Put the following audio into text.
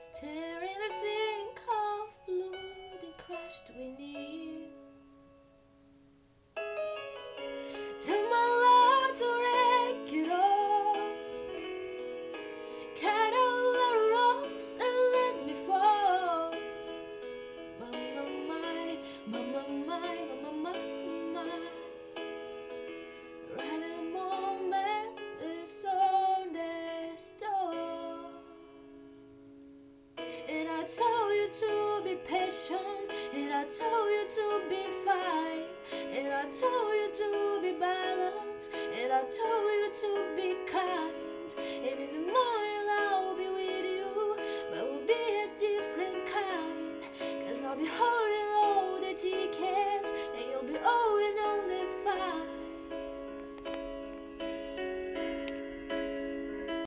Staring a sink of blood and crushed beneath. Tell my love to wreck it all. Cut all our ropes and let me fall. My. Right the moment is on the store. And I told you to be patient, and I told you to be fine, and I told you to be balanced, and I told you to be kind. And in the morning I'll be with you, but we'll be a different kind. 'Cause I'll be holding all the tickets, and you'll be owing on the fine.